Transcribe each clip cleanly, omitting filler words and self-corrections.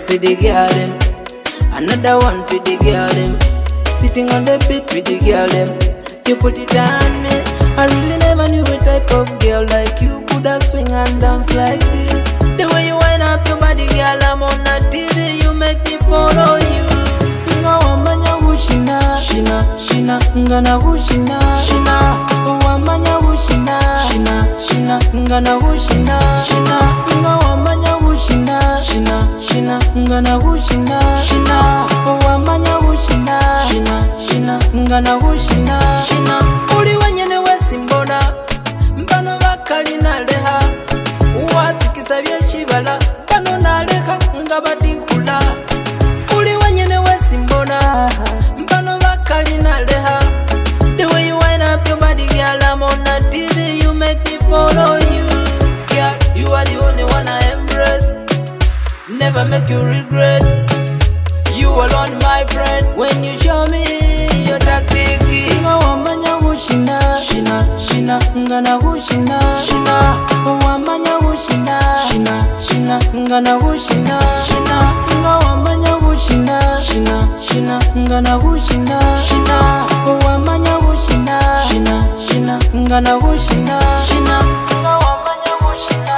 for the girl them. Another one for the girl them. Sitting on the bed with the girl them. You put it on me. I really never knew a type of girl like you coulda swing and dance like this. The way you wind up your body, girl, I'm on the TV. You make me follow you. Inga wamanya wushina, shina, shina. Ngana wushina, shina. Wamanya wushina, shina, shina. Ngana wushina, shina. Inga wamanya wushina, shina, shina. Ngana wushina, shina. Wamanya wushina, shina, shina. Ngana wushina, shina. Uli wenyene wesimbona mpano bakali naleha uwatikisa byekibala pano naleka nga batikula. Uli wenyene wesimbona mpano bakali naleha. The way you wind up your body, girl, I'm on the TV. You make me follow you. Girl, you are the only one I embrace. Never make you regret. You alone, my friend. When you show me your tactic, inga wamanya wushina, shina, shina. Ngana wushina, shina. Wamanya wushina, shina, shina. Ngana wushina, shina. Inga wamanya wushina, shina, shina. Ngana wushina, shina. Wamanya wushina, shina, shina. Ngana wushina, shina. Inga wamanya wushina,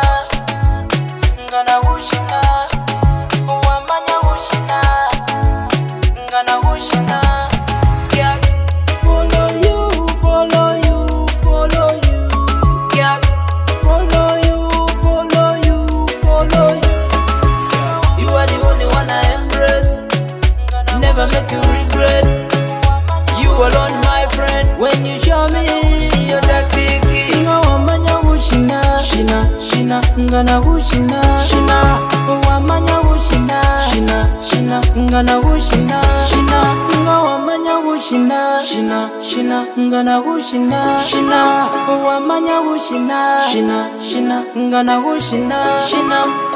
ngana wushina. Wamanya wushina, ngana wushina. Girl, follow you, follow you, follow you. Girl, follow you, follow you, follow you. You are the only one I embrace. Never make you regret. You alone, my friend. When you show me your tactic, inga wamanya wushina, shina, shina. Ngana wushina, shina. Wamanya wushina, shina, shina. Ngana wushina, shina. Inga wamanya wushina, shina, shina. Ngana wushina, shina. Wamanya wushina, shina, shina. Ngana wushina, shina.